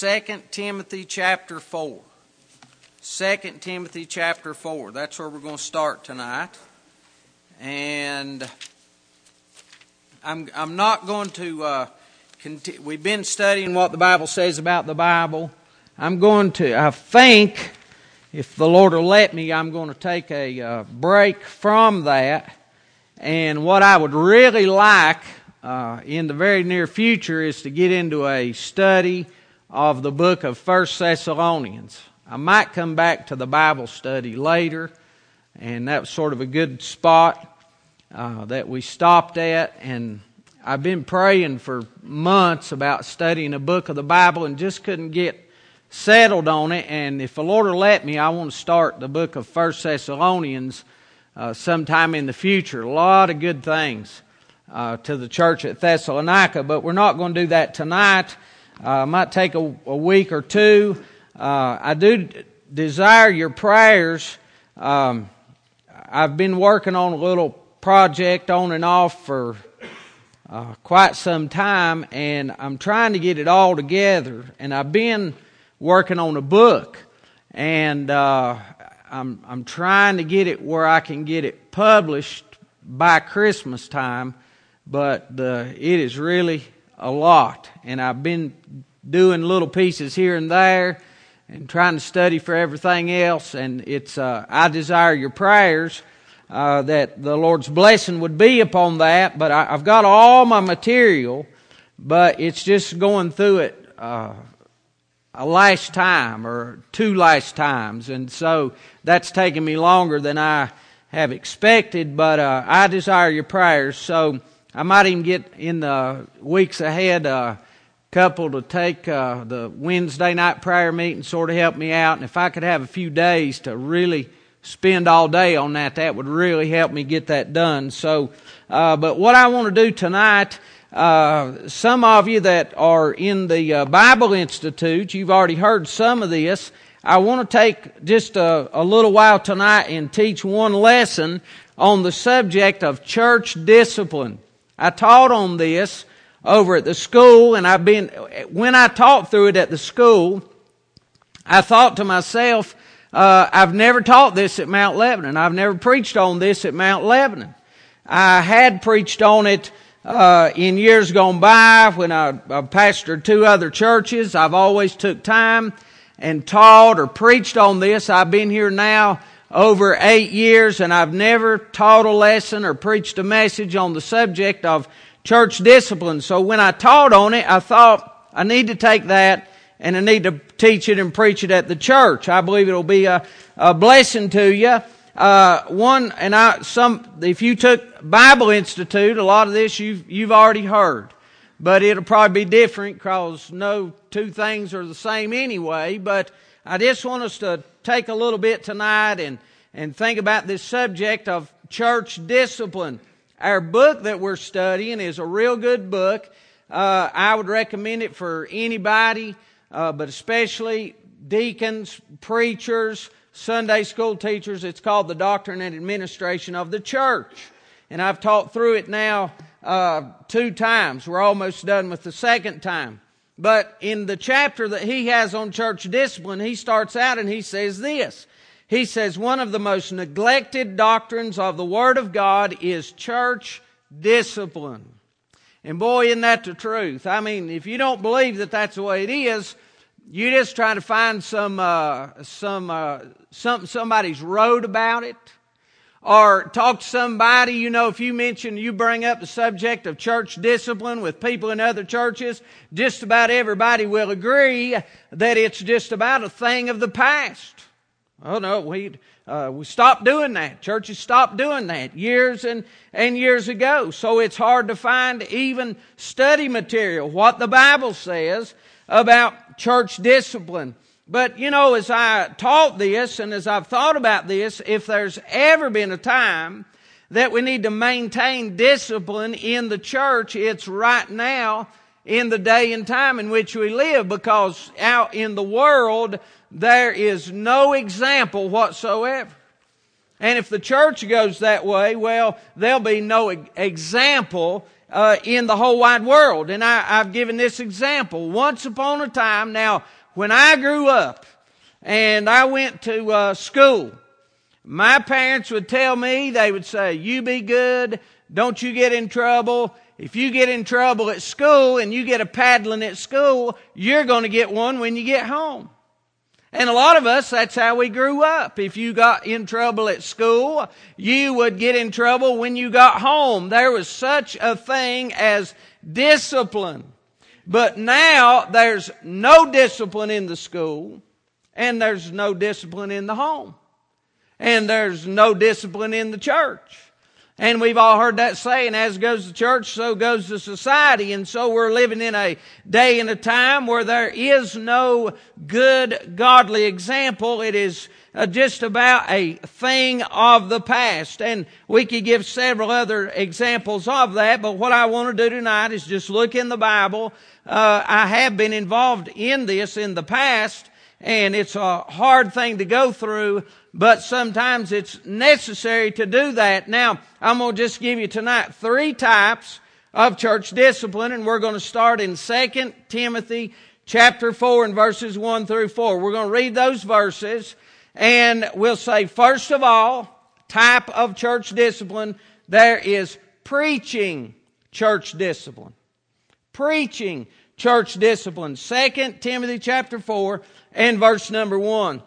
2 Timothy chapter 4. 2 Timothy chapter 4. That's where we're going to start tonight. And I'm not going to we've been studying what the Bible says about the Bible. I think, if the Lord will let me, I'm going to take a break from that. And what I would really like in the very near future is to get into a study of the book of 1 Thessalonians. I might come back to the Bible study later, and that was sort of a good spot that we stopped at. And I've been praying for months about studying a book of the Bible and just couldn't get settled on it. And if the Lord will let me, I want to start the book of 1 Thessalonians sometime in the future. A lot of good things to the church at Thessalonica, but we're not going to do that tonight. Might take a week or two. I do desire your prayers. I've been working on a little project on and off for quite some time, and I'm trying to get it all together. And I've been working on a book, and I'm trying to get it where I can get it published by Christmas time. But it is really a lot, and I've been doing little pieces here and there and trying to study for everything else. And it's I desire your prayers that the Lord's blessing would be upon that. But I've got all my material, but it's just going through it a last time or two last times, and so that's taken me longer than I have expected. But I desire your prayers, so I might even get in the weeks ahead a couple to take the Wednesday night prayer meeting, sort of help me out. And if I could have a few days to really spend all day on that, that would really help me get that done. So, but what I want to do tonight, some of you that are in the Bible Institute, you've already heard some of this. I want to take just a little while tonight and teach one lesson on the subject of church discipline. I taught on this over at the school, and when I taught through it at the school, I thought to myself, I've never taught this at Mount Lebanon. I've never preached on this at Mount Lebanon. I had preached on it in years gone by when I pastored two other churches. I've always took time and taught or preached on this. I've been here now over 8 years, and I've never taught a lesson or preached a message on the subject of church discipline. So when I taught on it, I thought I need to take that and I need to teach it and preach it at the church. I believe it'll be a blessing to you. If you took Bible Institute, a lot of this you've already heard, but it'll probably be different because no two things are the same anyway. But I just want us to take a little bit tonight and think about this subject of church discipline. Our book that we're studying is a real good book. I would recommend it for anybody, but especially deacons, preachers, Sunday school teachers. It's called The Doctrine and Administration of the Church. And I've taught through it now 2 times. We're almost done with the second time. But in the chapter that he has on church discipline, he starts out and he says this. He says, one of the most neglected doctrines of the Word of God is church discipline. And boy, isn't that the truth? I mean, if you don't believe that that's the way it is, you just try to find something somebody's wrote about it, or talk to somebody. If you bring up the subject of church discipline with people in other churches, just about everybody will agree that it's just about a thing of the past. Oh no, we stopped doing that. Churches stopped doing that years and years ago. So it's hard to find even study material, what the Bible says about church discipline. But, as I taught this and as I've thought about this, if there's ever been a time that we need to maintain discipline in the church, it's right now in the day and time in which we live, because out in the world, there is no example whatsoever. And if the church goes that way, well, there'll be no example in the whole wide world. And I've given this example. Once upon a time, now, when I grew up and I went to school, my parents would tell me, they would say, you be good, don't you get in trouble. If you get in trouble at school and you get a paddling at school, you're going to get one when you get home. And a lot of us, that's how we grew up. If you got in trouble at school, you would get in trouble when you got home. There was such a thing as discipline. But now there's no discipline in the school, and there's no discipline in the home, and there's no discipline in the church. And we've all heard that saying, as goes the church, so goes the society. And so we're living in a day and a time where there is no good, godly example. It is just about a thing of the past. And we could give several other examples of that. But what I want to do tonight is just look in the Bible. I have been involved in this in the past, and it's a hard thing to go through, but sometimes it's necessary to do that. Now, I'm going to just give you tonight 3 types of church discipline, and we're going to start in 2 Timothy chapter 4 and verses 1 through 4. We're going to read those verses, and we'll say, first of all, type of church discipline, there is preaching church discipline. Preaching church discipline. 2 Timothy chapter 4 and verse number 1.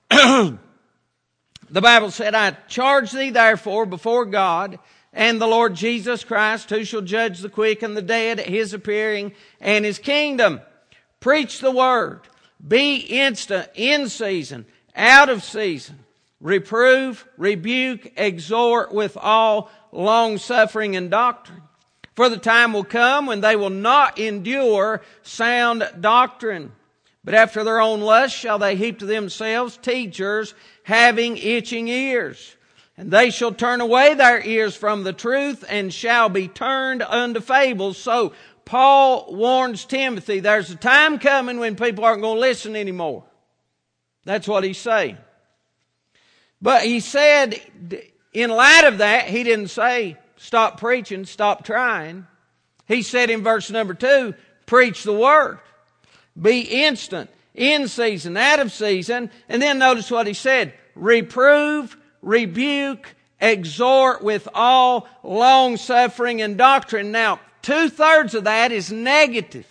The Bible said, I charge thee therefore before God and the Lord Jesus Christ, who shall judge the quick and the dead at His appearing and His kingdom. Preach the word. Be instant, in season, out of season. Reprove, rebuke, exhort with all long-suffering and doctrine. For the time will come when they will not endure sound doctrine, but after their own lust shall they heap to themselves teachers having itching ears. And they shall turn away their ears from the truth and shall be turned unto fables. So Paul warns Timothy, there's a time coming when people aren't going to listen anymore. That's what he's saying. But he said, in light of that, he didn't say, stop preaching, stop trying. He said in verse number 2, preach the word. Be instant, in season, out of season. And then notice what he said. Reprove, rebuke, exhort with all long-suffering and doctrine. Now, 2/3 of that is negative.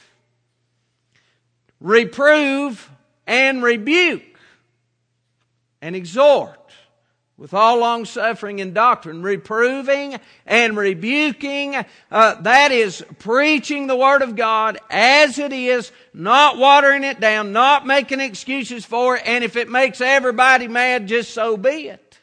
Reprove and rebuke and exhort with all long-suffering and doctrine. Reproving and rebuking, that is preaching the Word of God as it is, not watering it down, not making excuses for it, and if it makes everybody mad, just so be it.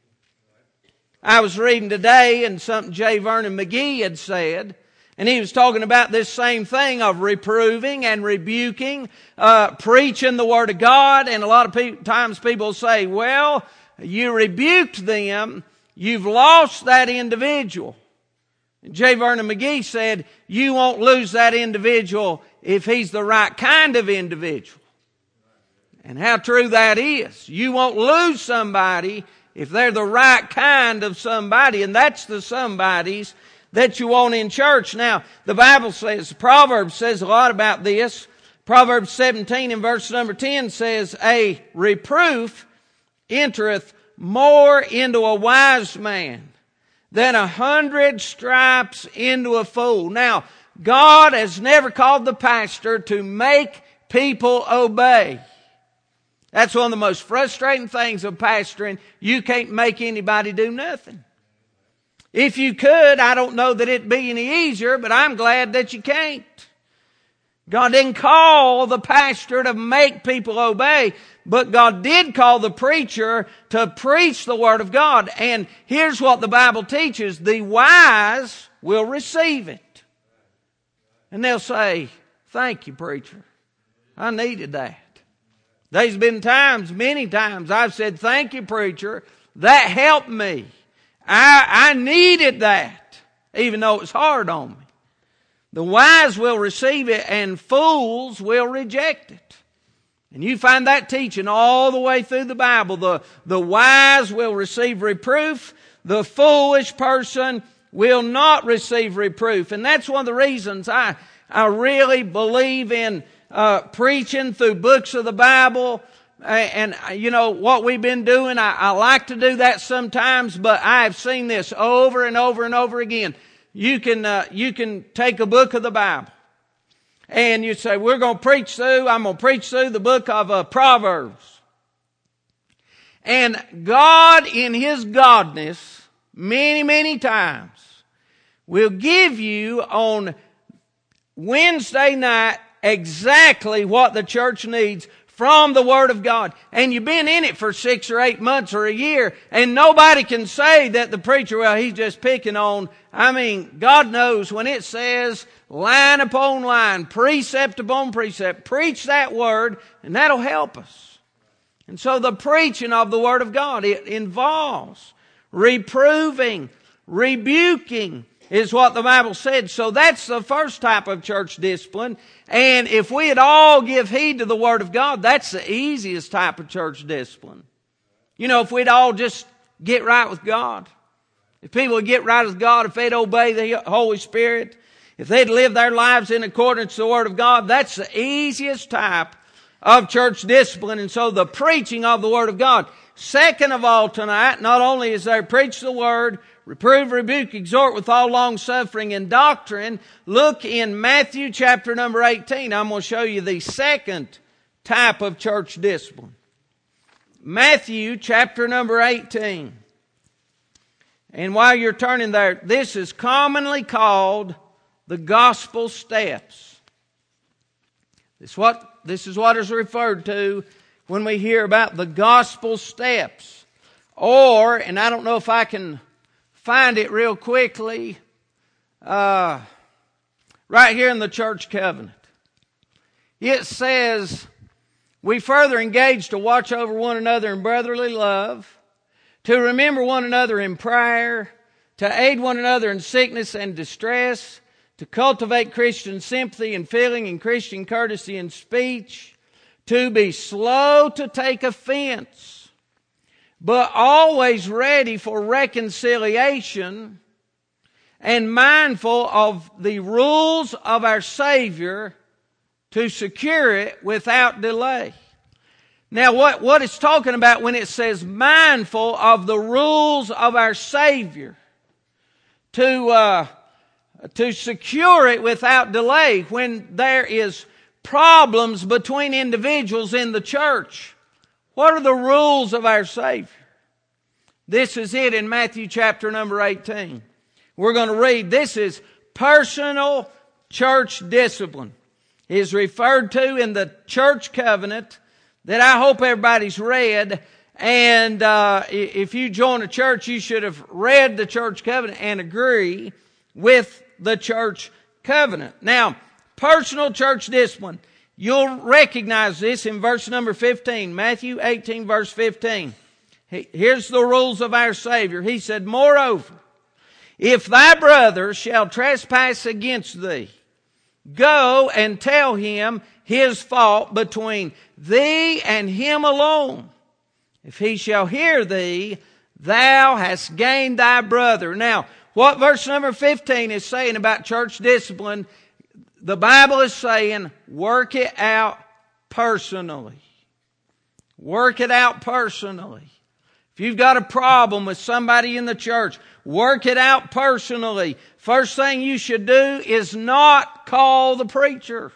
I was reading today and something J. Vernon McGee had said, and he was talking about this same thing of reproving and rebuking, preaching the Word of God, and a lot of times people say, well, you rebuked them, you've lost that individual. J. Vernon McGee said, you won't lose that individual if he's the right kind of individual. And how true that is. You won't lose somebody if they're the right kind of somebody, and that's the somebodies that you want in church. Now, the Bible says, Proverbs says a lot about this. Proverbs 17 and verse number 10 says, a reproof entereth more into a wise man than 100 stripes into a fool. Now, God has never called the pastor to make people obey. That's one of the most frustrating things of pastoring. You can't make anybody do nothing. If you could, I don't know that it'd be any easier, but I'm glad that you can't. God didn't call the pastor to make people obey, but God did call the preacher to preach the Word of God. And here's what the Bible teaches. The wise will receive it. And they'll say, thank you, preacher. I needed that. There's been times, many times, I've said, thank you, preacher. That helped me. I needed that, even though it's hard on me. The wise will receive it and fools will reject it. And you find that teaching all the way through the Bible. The wise will receive reproof. The foolish person will not receive reproof. And that's one of the reasons I really believe in preaching through books of the Bible. And you know, what we've been doing, I like to do that sometimes, but I have seen this over and over and over again. You can take a book of the Bible and you say, I'm going to preach through the book of Proverbs. And God in His godness, many, many times, will give you on Wednesday night exactly what the church needs from the Word of God. And you've been in it for 6 or 8 months or a year, and nobody can say that the preacher, well, he's just picking on. I mean, God knows when it says line upon line, precept upon precept, preach that Word, and that'll help us. And so the preaching of the Word of God, it involves reproving, rebuking, is what the Bible said. So that's the first type of church discipline. And if we'd all give heed to the Word of God, that's the easiest type of church discipline. You know, if we'd all just get right with God. If people would get right with God, if they'd obey the Holy Spirit, if they'd live their lives in accordance to the Word of God, that's the easiest type of church discipline. And so the preaching of the Word of God. Second of all tonight, not only is there preach the Word, reprove, rebuke, exhort with all long suffering and doctrine. Look in Matthew chapter number 18. I'm going to show you the second type of church discipline. Matthew chapter number 18. And while you're turning there, this is commonly called the gospel steps. This is what is referred to when we hear about the gospel steps. Or, and I don't know if I can find it real quickly, right here in the church covenant. It says, we further engage to watch over one another in brotherly love, to remember one another in prayer, to aid one another in sickness and distress, to cultivate Christian sympathy and feeling and Christian courtesy in speech, to be slow to take offense, but always ready for reconciliation and mindful of the rules of our Savior to secure it without delay. Now what it's talking about when it says mindful of the rules of our Savior to secure it without delay when there is problems between individuals in the church. What are the rules of our Savior? This is it in Matthew chapter number 18. We're going to read. This is personal church discipline. It is referred to in the church covenant that I hope everybody's read. And if you join a church, you should have read the church covenant and agree with the church covenant. Now, personal church discipline. You'll recognize this in verse number 15. Matthew 18 verse 15. Here's the rules of our Savior. He said, moreover, if thy brother shall trespass against thee, go and tell him his fault between thee and him alone. If he shall hear thee, thou hast gained thy brother. Now, what verse number 15 is saying about church discipline, the Bible is saying, work it out personally. Work it out personally. If you've got a problem with somebody in the church, work it out personally. First thing you should do is not call the preacher.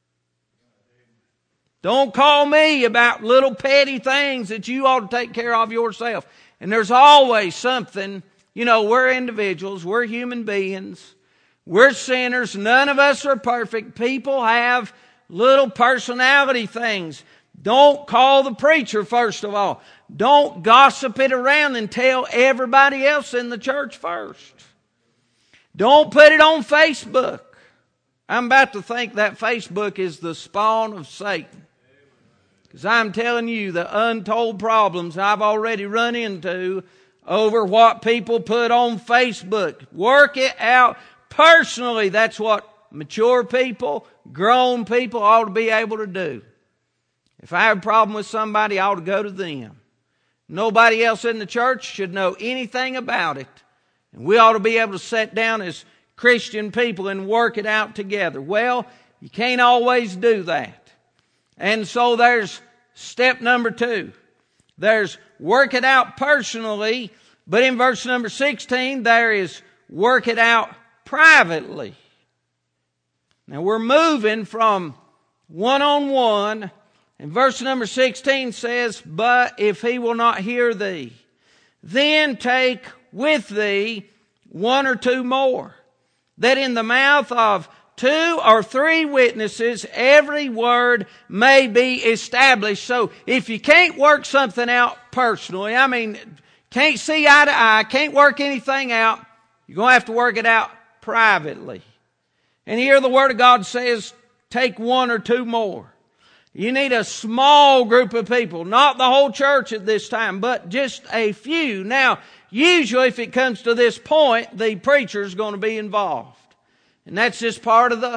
Don't call me about little petty things that you ought to take care of yourself. And there's always something, you know, we're individuals, we're human beings. We're sinners. None of us are perfect. People have little personality things. Don't call the preacher, first of all. Don't gossip it around and tell everybody else in the church first. Don't put it on Facebook. I'm about to think that Facebook is the spawn of Satan. Because I'm telling you the untold problems I've already run into over what people put on Facebook. Work it out personally. That's what mature people, grown people ought to be able to do. If I have a problem with somebody, I ought to go to them. Nobody else in the church should know anything about it And we ought to be able to sit down as Christian people and work it out together. Well, you can't always do that. And so there's step number 2. There's work it out personally, but in verse number 16 there is work it out privately. Now we're moving from one-on-one, and verse number 16 says, "But if he will not hear thee, then take with thee 1 or 2 more, that in the mouth of 2 or 3 witnesses every word may be established." So if you can't work something out personally, can't see eye to eye, can't work anything out, you're going to have to work it out privately. And here the Word of God says, take 1 or 2 more. You need a small group of people, not the whole church at this time, but just a few. Now, usually if it comes to this point, the preacher is going to be involved. And that's just part of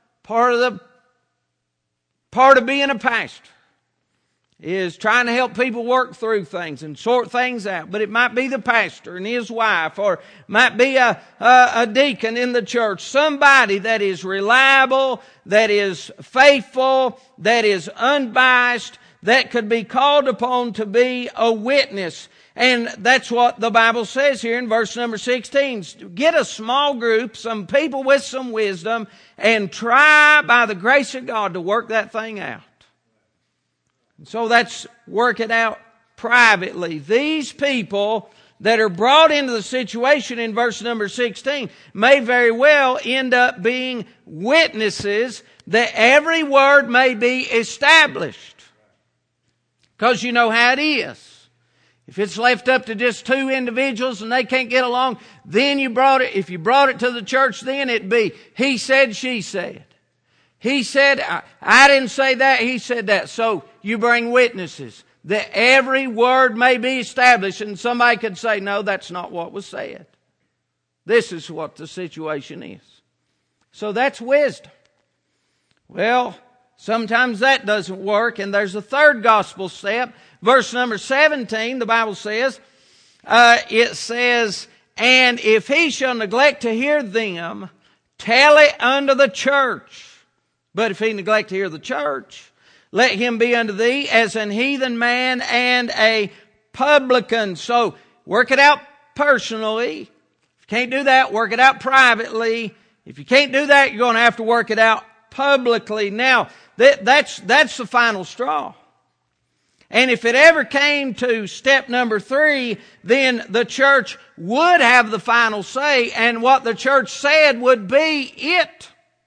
being a pastor, is trying to help people work through things and sort things out. But it might be the pastor and his wife, or might be a deacon in the church, somebody that is reliable, that is faithful, that is unbiased, that could be called upon to be a witness. And that's what the Bible says here in verse number 16. Get a small group, some people with some wisdom, and try by the grace of God to work that thing out. So that's work it out privately. These people that are brought into the situation in verse number 16 may very well end up being witnesses that every word may be established. Because you know how it is. If it's left up to just 2 individuals and they can't get along, then if you brought it to the church, then it'd be, he said, she said. He said, I didn't say that, he said that. So you bring witnesses that every word may be established, and somebody could say, no, that's not what was said. This is what the situation is. So that's wisdom. Well, sometimes that doesn't work, and there's a third gospel step. Verse number 17, the Bible says, it says, "And if he shall neglect to hear them, tell it unto the church. But if he neglect to hear the church, let him be unto thee as an heathen man and a publican." So work it out personally. If you can't do that, work it out privately. If you can't do that, you're going to have to work it out publicly. Now, that's the final straw. And if it ever came to step number 3, then the church would have the final say, and what the church said would be it.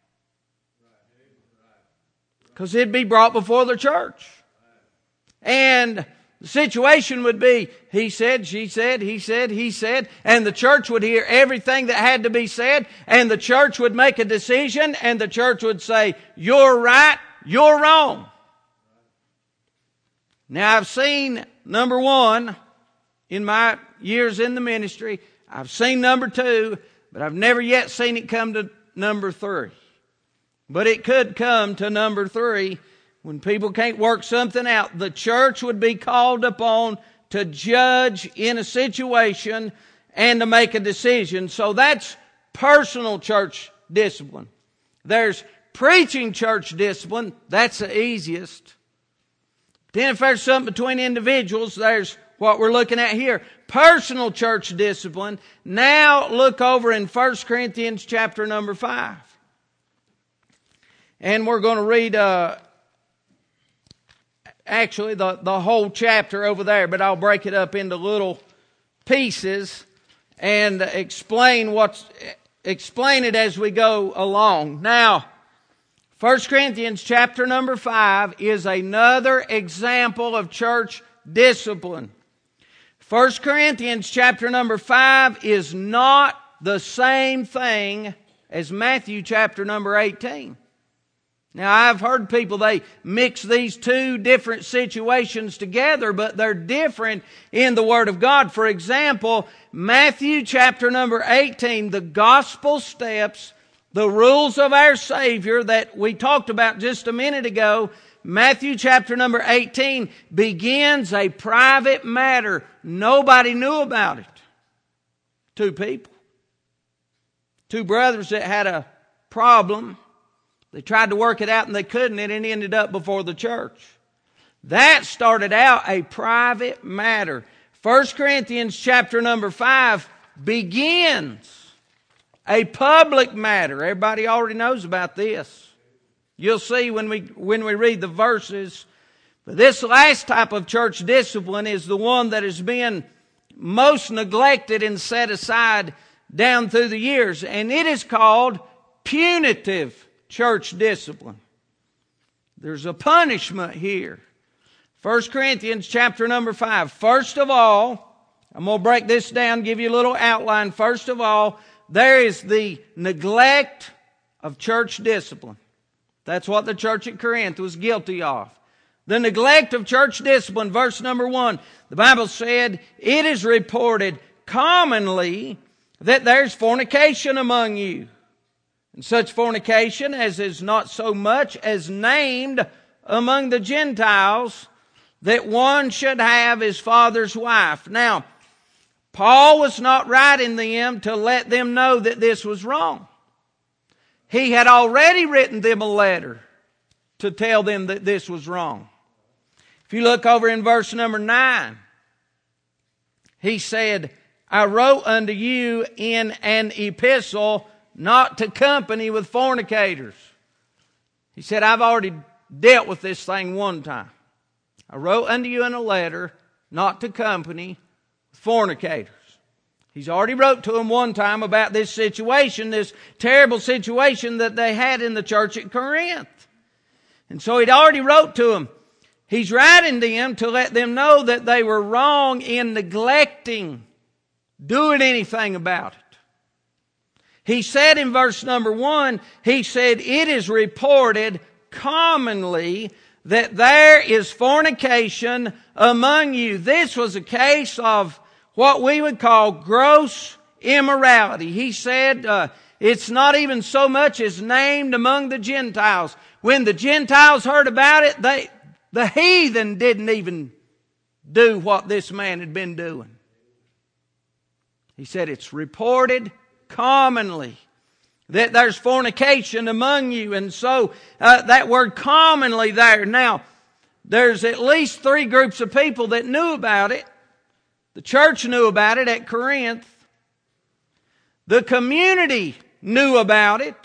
Because it'd be brought before the church. And the situation would be, he said, she said, he said, he said, and the church would hear everything that had to be said, and the church would make a decision, and the church would say, you're right, you're wrong. Now I've seen number 1 in my years in the ministry. I've seen number 2, but I've never yet seen it come to number 3. But it could come to number 3 when people can't work something out. The church would be called upon to judge in a situation and to make a decision. So that's personal church discipline. There's preaching church discipline. That's the easiest. Then if there's something between individuals, there's what we're looking at here. Personal church discipline. Now look over in 1 Corinthians chapter number 5. And we're going to read actually the whole chapter over there, but I'll break it up into little pieces and explain it as we go along. Now, 1 Corinthians chapter number 5 is another example of church discipline. 1 Corinthians chapter number 5 is not the same thing as Matthew chapter number 18. Now, I've heard people, they mix these 2 different situations together, but they're different in the Word of God. For example, Matthew chapter number 18, the gospel steps, the rules of our Savior that we talked about just a minute ago, Matthew chapter number 18 begins a private matter. Nobody knew about it. 2 people. two brothers that had a problem. They tried to work it out and they couldn't, and it ended up before the church. That started out a private matter. 1 Corinthians chapter number 5 begins a public matter. Everybody already knows about this. You'll see when we read the verses. But this last type of church discipline is the one that has been most neglected and set aside down through the years. And it is called punitive church discipline. There's a punishment here. 1 Corinthians chapter number 5. First of all, I'm going to break this down, give you a little outline. First of all, there is the neglect of church discipline. That's what the church at Corinth was guilty of. The neglect of church discipline, verse number 1. The Bible said, it is reported commonly that there's fornication among you. And such fornication as is not so much as named among the Gentiles, that one should have his father's wife. Now, Paul was not writing them to let them know that this was wrong. He had already written them a letter to tell them that this was wrong. If you look over in verse number 9, he said, I wrote unto you in an epistle not to company with fornicators. He said, I've already dealt with this thing one time. I wrote unto you in a letter not to company with fornicators. He's already wrote to them one time about this situation, this terrible situation that they had in the church at Corinth. And so he'd already wrote to them. He's writing to them to let them know that they were wrong in neglecting doing anything about it. He said in verse number 1, he said, it is reported commonly that there is fornication among you. This was a case of what we would call gross immorality. He said it's not even so much as named among the Gentiles. When the Gentiles heard about it, the heathen didn't even do what this man had been doing. He said it's reported commonly that there's fornication among you. And so that word commonly there. Now, there's at least 3 groups of people that knew about it. The church knew about it at Corinth. The community knew about it.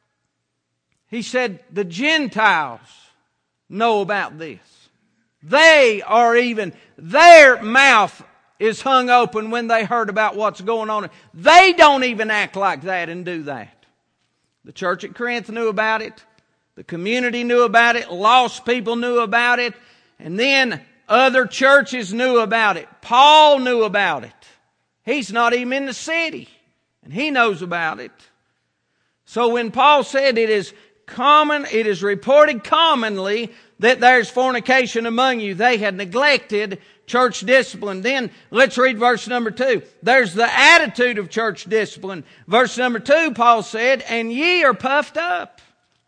He said the Gentiles know about this. They are even, their mouth is hung open when they heard about what's going on. They don't even act like that and do that. The church at Corinth knew about it. The community knew about it. Lost people knew about it. And then other churches knew about it. Paul knew about it. He's not even in the city, and he knows about it. So when Paul said it is reported commonly that there's fornication among you, they had neglected church discipline. Then let's read verse number 2. There's the attitude of church discipline. Verse number 2, Paul said, and ye are puffed up,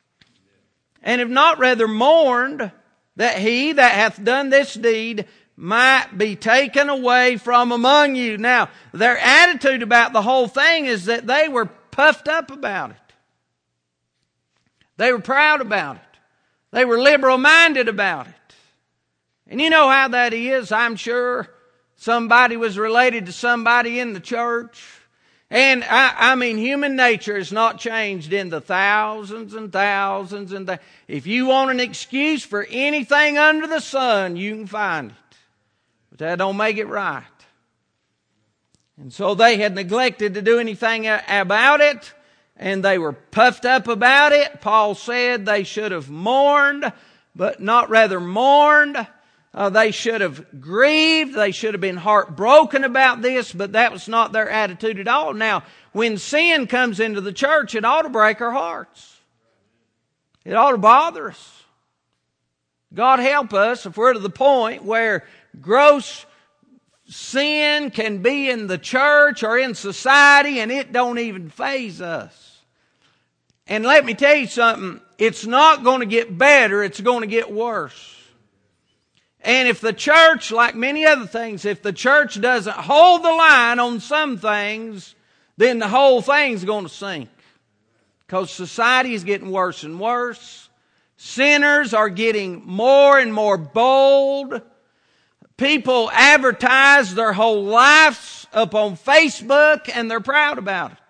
and have not rather mourned that he that hath done this deed might be taken away from among you. Now, their attitude about the whole thing is that they were puffed up about it. They were proud about it. They were liberal-minded about it. And you know how that is. I'm sure somebody was related to somebody in the church. And I mean, human nature has not changed in the thousands and thousands and if you want an excuse for anything under the sun, you can find it. But that don't make it right. And so they had neglected to do anything about it, and they were puffed up about it. Paul said they should have mourned, but not rather mourned. They should have grieved. They should have been heartbroken about this, but that was not their attitude at all. Now, when sin comes into the church, it ought to break our hearts. It ought to bother us. God help us if we're to the point where gross sin can be in the church or in society and it don't even faze us. And let me tell you something, it's not going to get better, it's going to get worse. And if the church, like many other things, if the church doesn't hold the line on some things, then the whole thing's going to sink. Because society is getting worse and worse. Sinners are getting more and more bold. People advertise their whole lives up on Facebook and they're proud about it.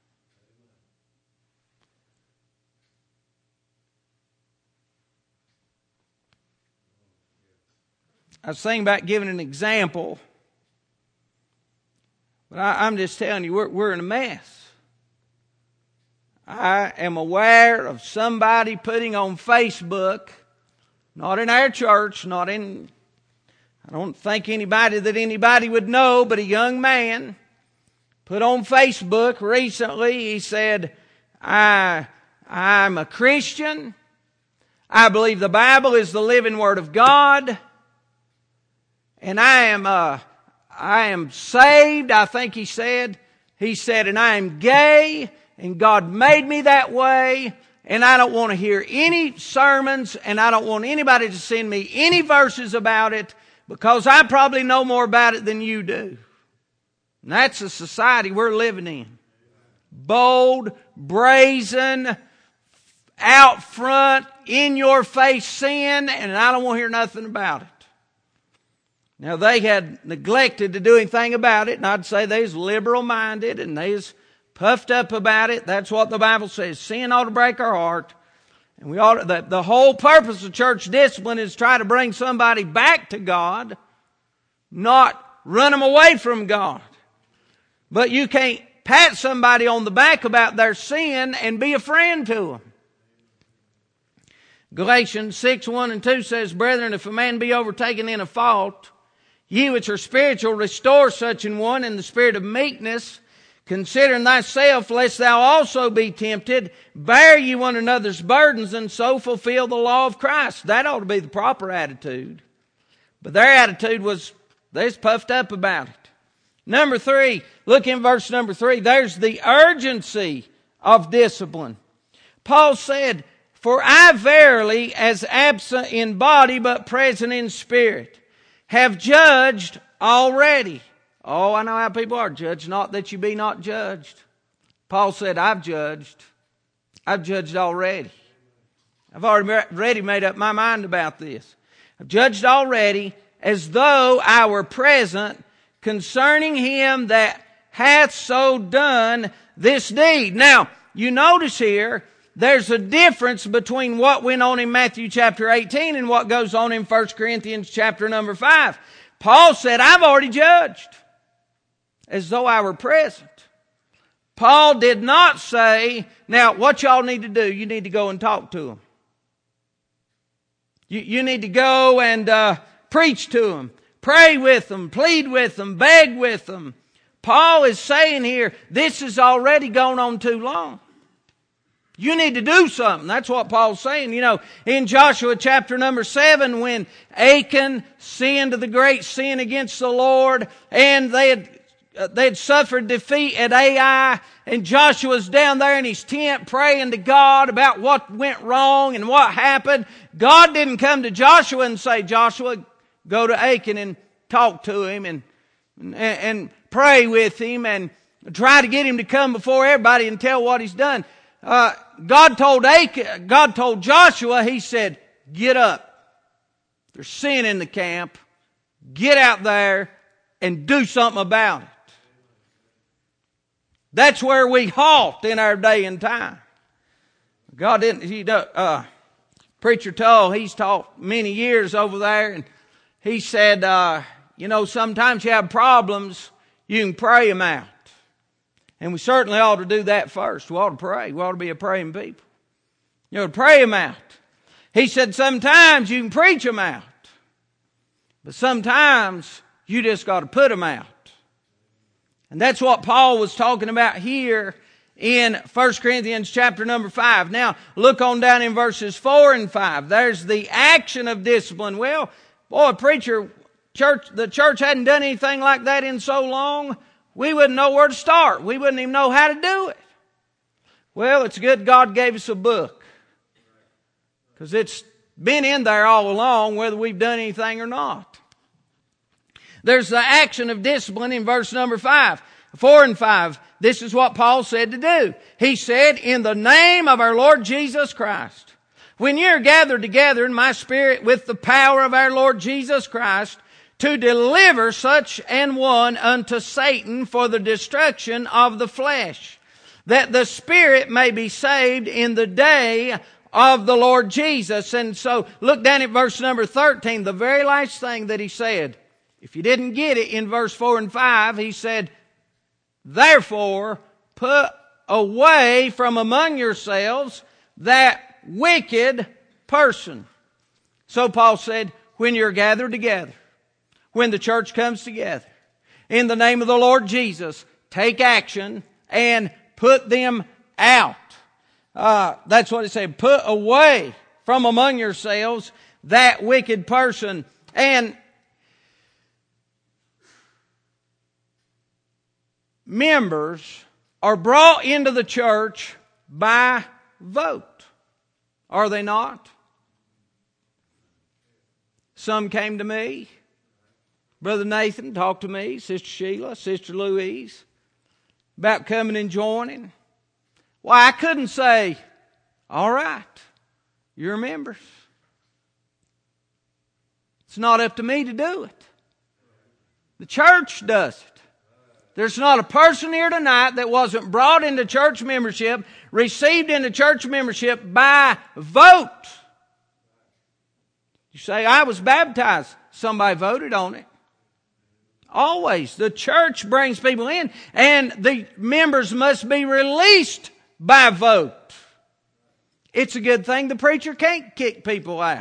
I was thinking about giving an example, but I'm just telling you, we're in a mess. I am aware of somebody putting on Facebook, not in our church, I don't think anybody would know, but a young man put on Facebook recently, he said, I'm a Christian. I believe the Bible is the living Word of God. And I am saved, I think he said. He said, and I am gay, and God made me that way, and I don't want to hear any sermons, and I don't want anybody to send me any verses about it, because I probably know more about it than you do. And that's the society we're living in. Bold, brazen, out front, in your face sin, and I don't want to hear nothing about it. Now, they had neglected to do anything about it, and I'd say they was liberal-minded, and they was puffed up about it. That's what the Bible says. Sin ought to break our heart. And we ought to, the whole purpose of church discipline is try to bring somebody back to God, not run them away from God. But you can't pat somebody on the back about their sin and be a friend to them. Galatians 6:1-2 says, Brethren, if a man be overtaken in a fault, ye which are spiritual, restore such an one in the spirit of meekness, considering thyself, lest thou also be tempted. Bear ye one another's burdens, and so fulfill the law of Christ. That ought to be the proper attitude. But their attitude was, they was puffed up about it. Number 3, look in verse number 3. There's the urgency of discipline. Paul said, For I verily, as absent in body, but present in spirit, have judged already. Oh, I know how people are. Judge not that you be not judged. Paul said, I've judged. I've judged already. I've already made up my mind about this. I've judged already, as though I were present, concerning him that hath so done this deed. Now, you notice here, there's a difference between what went on in Matthew chapter 18 and what goes on in 1 Corinthians chapter number 5. Paul said, I've already judged, as though I were present. Paul did not say, now what y'all need to do, you need to go and talk to them. You need to go and preach to them, pray with them, plead with them, beg with them. Paul is saying here, this has already gone on too long. You need to do something. That's what Paul's saying. You know, in Joshua chapter number 7, when Achan sinned the great sin against the Lord, and they had suffered defeat at Ai, and Joshua's down there in his tent praying to God about what went wrong and what happened. God didn't come to Joshua and say, Joshua, go to Achan and talk to him and pray with him and try to get him to come before everybody and tell what he's done. God told Joshua, he said, get up. There's sin in the camp. Get out there and do something about it. That's where we halt in our day and time. God didn't, preacher told, he's taught many years over there, and he said, sometimes you have problems, you can pray them out. And we certainly ought to do that first. We ought to pray. We ought to be a praying people. Pray them out. He said sometimes you can preach them out. But sometimes you just got to put them out. And that's what Paul was talking about here in 1 Corinthians chapter number 5. Now, look on down in verses 4 and 5. There's the action of discipline. Well, boy, preacher, the church hadn't done anything like that in so long. We wouldn't know where to start. We wouldn't even know how to do it. Well, it's good God gave us a book, because it's been in there all along, whether we've done anything or not. There's the action of discipline in verse number 5, 4 and 5. this is what Paul said to do. He said, in the name of our Lord Jesus Christ, when you're gathered together in my spirit with the power of our Lord Jesus Christ, to deliver such an one unto Satan for the destruction of the flesh, that the spirit may be saved in the day of the Lord Jesus. And so look down at verse number 13, the very last thing that he said. If you didn't get it in verse 4 and 5, he said, therefore put away from among yourselves that wicked person. So Paul said, when you're gathered together, when the church comes together, in the name of the Lord Jesus, take action and put them out. That's what it said. Put away from among yourselves that wicked person. And members are brought into the church by vote. Are they not? Some came to me. Brother Nathan talked to me, Sister Sheila, Sister Louise, about coming and joining. Why, I couldn't say, all right, you're members. It's not up to me to do it. The church does it. There's not a person here tonight that wasn't brought into church membership, received into church membership by vote. You say, I was baptized. Somebody voted on it. Always. The church brings people in, and the members must be released by vote. It's a good thing the preacher can't kick people out.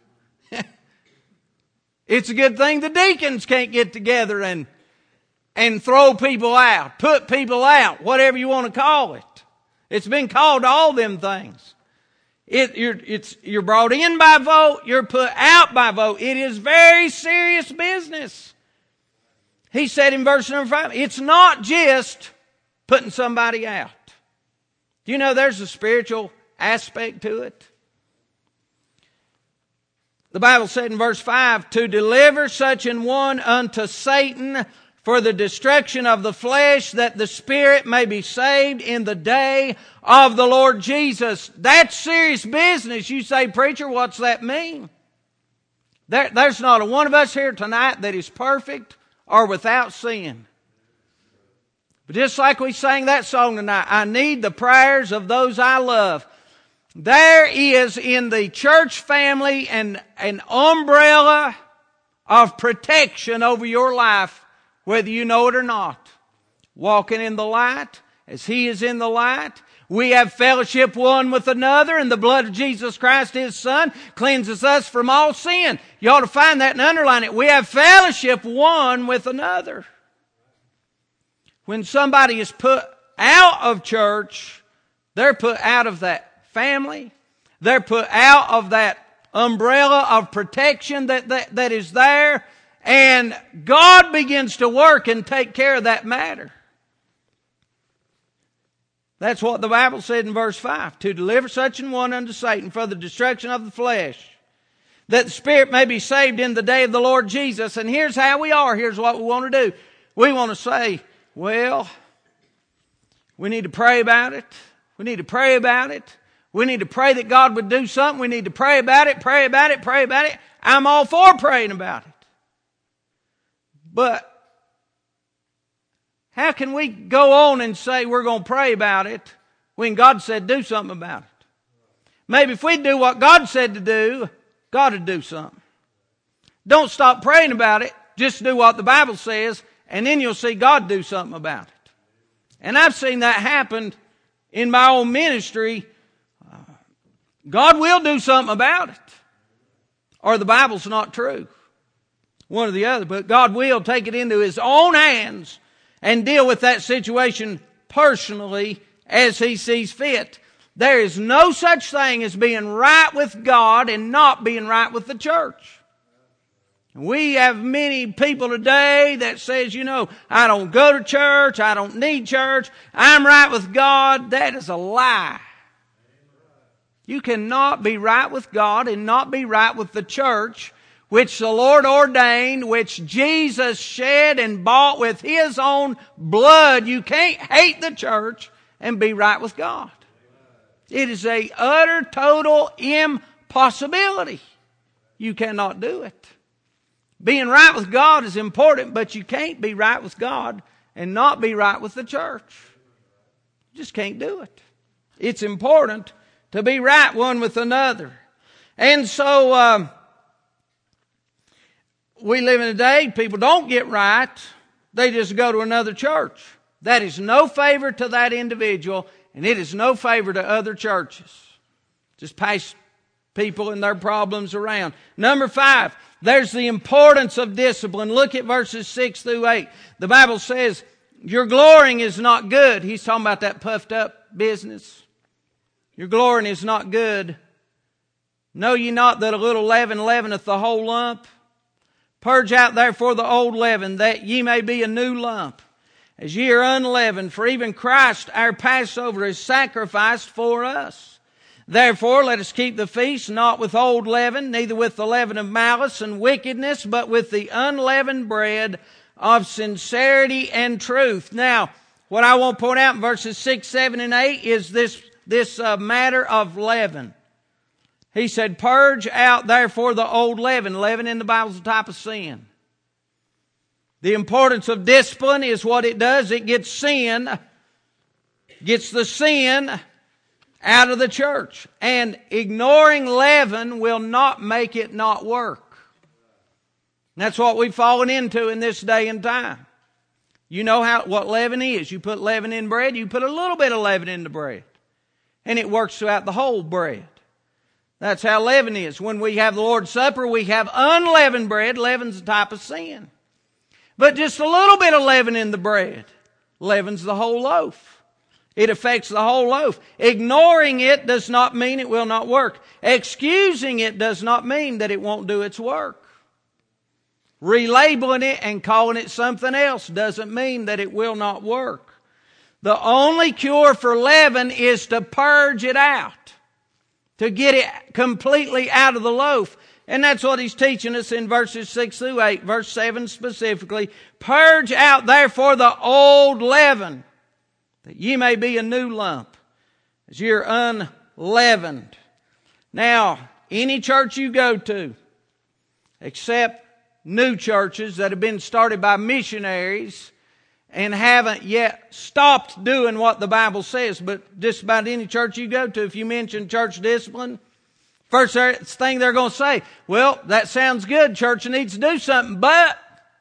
It's a good thing the deacons can't get together and throw people out, put people out, whatever you want to call it. It's been called all them things. You're brought in by vote, you're put out by vote. It is very serious business. He said in verse number 5, it's not just putting somebody out. Do you know there's a spiritual aspect to it? The Bible said in verse 5, to deliver such an one unto Satan for the destruction of the flesh, that the spirit may be saved in the day of the Lord Jesus. That's serious business. You say, preacher, what's that mean? There's not a one of us here tonight that is perfect or without sin. But just like we sang that song tonight, I need the prayers of those I love. There is in the church family an umbrella of protection over your life, whether you know it or not. Walking in the light as He is in the light. We have fellowship one with another, and the blood of Jesus Christ, His Son, cleanses us from all sin. You ought to find that and underline it. We have fellowship one with another. When somebody is put out of church, they're put out of that family. They're put out of that umbrella of protection that is there. And God begins to work and take care of that matter. That's what the Bible said in verse 5. To deliver such an one unto Satan for the destruction of the flesh, that the spirit may be saved in the day of the Lord Jesus. And here's how we are. Here's what we want to do. We want to say, well, we need to pray about it. We need to pray about it. We need to pray that God would do something. We need to pray about it, pray about it, pray about it. I'm all for praying about it. But how can we go on and say we're going to pray about it when God said do something about it? Maybe if we do what God said to do, God would do something. Don't stop praying about it. Just do what the Bible says, and then you'll see God do something about it. And I've seen that happen in my own ministry. God will do something about it, or the Bible's not true. One or the other. But God will take it into His own hands and deal with that situation personally as He sees fit. There is no such thing as being right with God and not being right with the church. We have many people today that says, I don't go to church, I don't need church, I'm right with God. That is a lie. You cannot be right with God and not be right with the church which the Lord ordained, which Jesus shed and bought with His own blood. You can't hate the church and be right with God. It is a utter, total impossibility. You cannot do it. Being right with God is important, but you can't be right with God and not be right with the church. You just can't do it. It's important to be right one with another. And so, we live in a day, people don't get right. They just go to another church. That is no favor to that individual, and it is no favor to other churches. Just pass people and their problems around. Number 5, there's the importance of discipline. Look at verses 6 through 8. The Bible says, your glorying is not good. He's talking about that puffed up business. Your glorying is not good. Know ye not that a little leaven leaveneth the whole lump? Purge out therefore the old leaven, that ye may be a new lump, as ye are unleavened. For even Christ our Passover is sacrificed for us. Therefore let us keep the feast not with old leaven, neither with the leaven of malice and wickedness, but with the unleavened bread of sincerity and truth. Now, what I want to point out in verses 6, 7, and 8 is this matter of leaven. He said, purge out therefore the old leaven. Leaven in the Bible is a type of sin. The importance of discipline is what it does. It gets the sin out of the church. And ignoring leaven will not make it not work. And that's what we've fallen into in this day and time. You know what leaven is. You put leaven in bread, you put a little bit of leaven in the bread. And it works throughout the whole bread. That's how leaven is. When we have the Lord's Supper, we have unleavened bread. Leaven's a type of sin. But just a little bit of leaven in the bread leavens the whole loaf. It affects the whole loaf. Ignoring it does not mean it will not work. Excusing it does not mean that it won't do its work. Relabeling it and calling it something else doesn't mean that it will not work. The only cure for leaven is to purge it out. To get it completely out of the loaf. And that's what he's teaching us in verses 6 through 8. Verse 7 specifically. Purge out therefore the old leaven, that ye may be a new lump, as ye are unleavened. Now, any church you go to, except new churches that have been started by missionaries and haven't yet stopped doing what the Bible says, but just about any church you go to, if you mention church discipline, first thing they're going to say, well, that sounds good, church needs to do something, but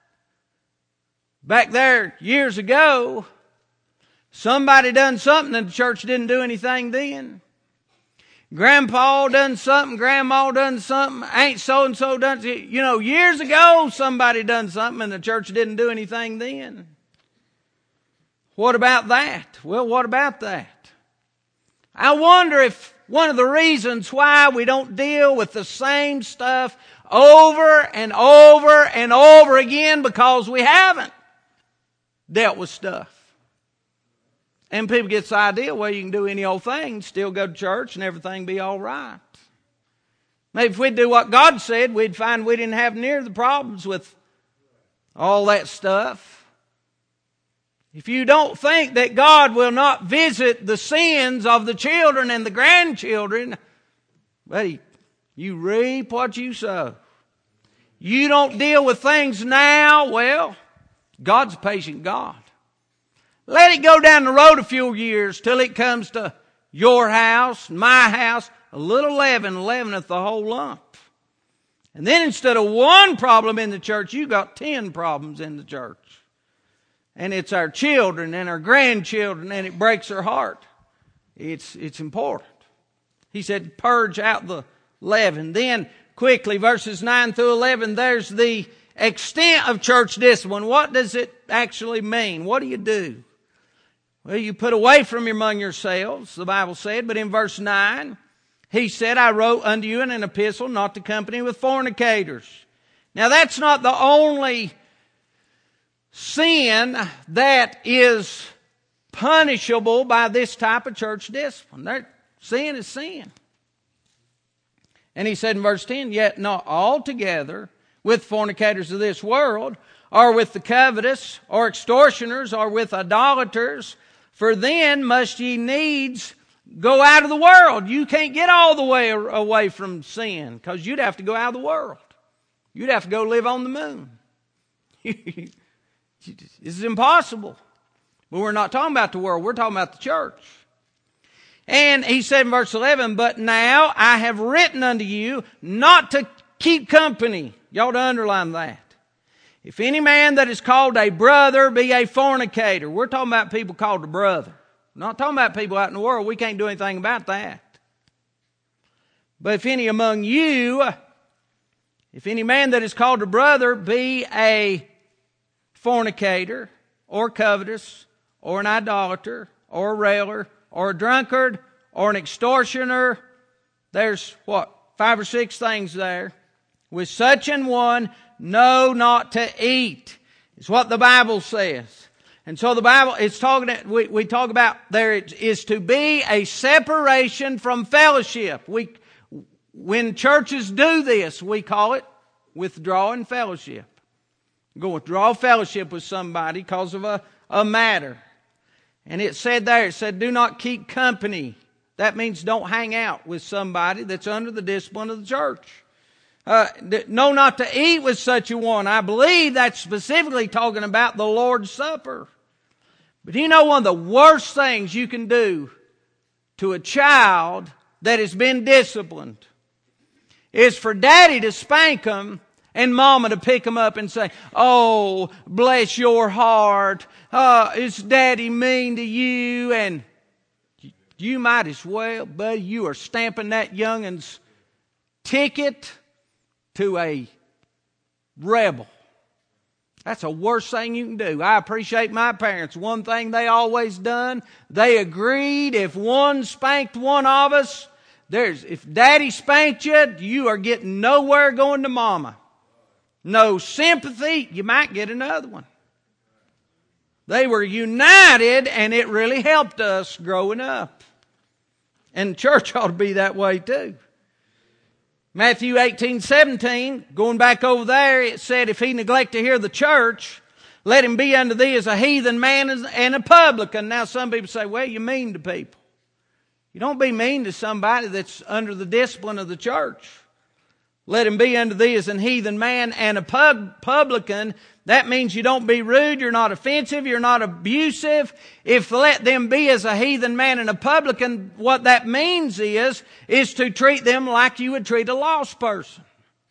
back there years ago, somebody done something and the church didn't do anything then. Grandpa done something, grandma done something, ain't so-and-so done, years ago somebody done something and the church didn't do anything then. What about that? Well, what about that? I wonder if one of the reasons why we don't deal with the same stuff over and over and over again because we haven't dealt with stuff. And people get the idea, well, you can do any old thing, still go to church and everything be all right. Maybe if we'd do what God said, we'd find we didn't have near the problems with all that stuff. If you don't think that God will not visit the sins of the children and the grandchildren, buddy, you reap what you sow. You don't deal with things now, well, God's a patient God. Let it go down the road a few years till it comes to your house, my house. A little leaven leaveneth the whole lump. And then instead of one problem in the church, you got 10 problems in the church. And it's our children and our grandchildren, and it breaks our heart. It's important. He said, purge out the leaven. Then, quickly, verses 9 through 11, there's the extent of church discipline. What does it actually mean? What do you do? Well, you put away from among yourselves, the Bible said, but in verse 9, he said, I wrote unto you in an epistle not to company with fornicators. Now, that's not the only sin that is punishable by this type of church discipline. Sin is sin. And he said in verse 10, yet not altogether with fornicators of this world, or with the covetous, or extortioners, or with idolaters. For then must ye needs go out of the world. You can't get all the way away from sin, because you'd have to go out of the world. You'd have to go live on the moon. This is impossible. But we're not talking about the world. We're talking about the church. And he said in verse 11, but now I have written unto you not to keep company. You ought to underline that. If any man that is called a brother be a fornicator. We're talking about people called a brother. We're not talking about people out in the world. We can't do anything about that. But if any among you, if any man that is called a brother be a fornicator, or covetous, or an idolater, or a railer, or a drunkard, or an extortioner, there's 5 or 6 things there. With such an one, know not to eat. It's what the Bible says. And so the Bible, it's talking, we talk about there is to be a separation from fellowship. When churches do this, we call it withdrawing fellowship. Go withdraw fellowship with somebody because of a matter. And it said do not keep company. That means don't hang out with somebody that's under the discipline of the church. Know not to eat with such a one. I believe that's specifically talking about the Lord's Supper. But you know one of the worst things you can do to a child that has been disciplined is for daddy to spank them and mama to pick them up and say, oh, bless your heart. Is daddy mean to you? And you might as well, buddy, you are stamping that youngin's ticket to a rebel. That's the worst thing you can do. I appreciate my parents. One thing they always done, they agreed if one spanked one of us, if daddy spanked you, you are getting nowhere going to mama. No sympathy, you might get another one. They were united, and it really helped us growing up. And church ought to be that way too. Matthew 18:17, going back over there, it said, if he neglect to hear the church, let him be unto thee as a heathen man and a publican. Now some people say, well, you're mean to people. You don't be mean to somebody that's under the discipline of the church. Let him be unto thee as an heathen man and a publican. That means you don't be rude, you're not offensive, you're not abusive. If let them be as a heathen man and a publican, what that means is to treat them like you would treat a lost person.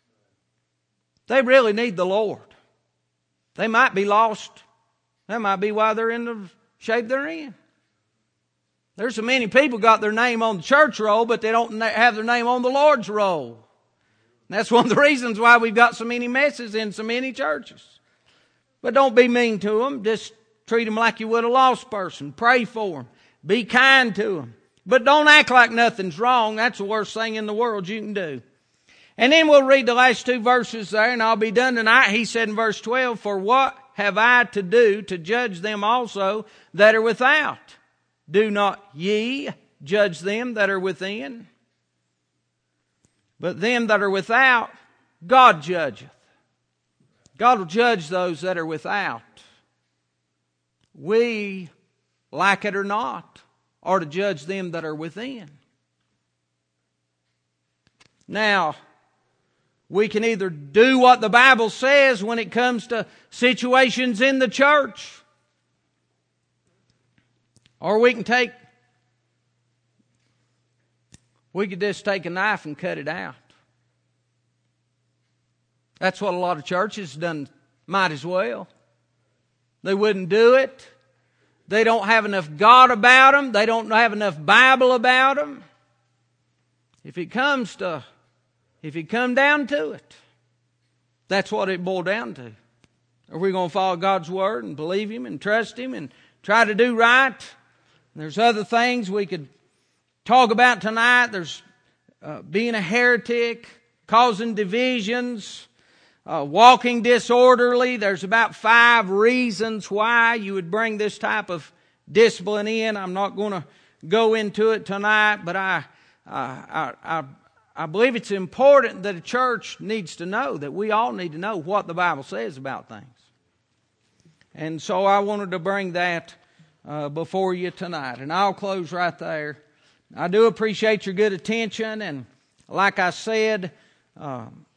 They really need the Lord. They might be lost. That might be why they're in the shape they're in. There's so many people got their name on the church roll, but they don't have their name on the Lord's roll. And that's one of the reasons why we've got so many messes in so many churches. But don't be mean to them. Just treat them like you would a lost person. Pray for them. Be kind to them. But don't act like nothing's wrong. That's the worst thing in the world you can do. And then we'll read the last 2 verses there, and I'll be done tonight. He said in verse 12, for what have I to do to judge them also that are without? Do not ye judge them that are within? But them that are without, God judgeth. God will judge those that are without. We, like it or not, are to judge them that are within. Now, we can either do what the Bible says when it comes to situations in the church, or we could just take a knife and cut it out. That's what a lot of churches done, might as well. They wouldn't do it. They don't have enough God about them. They don't have enough Bible about them. If it come down to it, that's what it boiled down to. Are we going to follow God's Word and believe Him and trust Him and try to do right? There's other things we could talk about tonight. There's being a heretic, causing divisions, walking disorderly. There's about 5 reasons why you would bring this type of discipline in. I'm not going to go into it tonight, but I I believe it's important that a church needs to know, that we all need to know what the Bible says about things. And so I wanted to bring that before you tonight. And I'll close right there. I do appreciate your good attention. And like I said,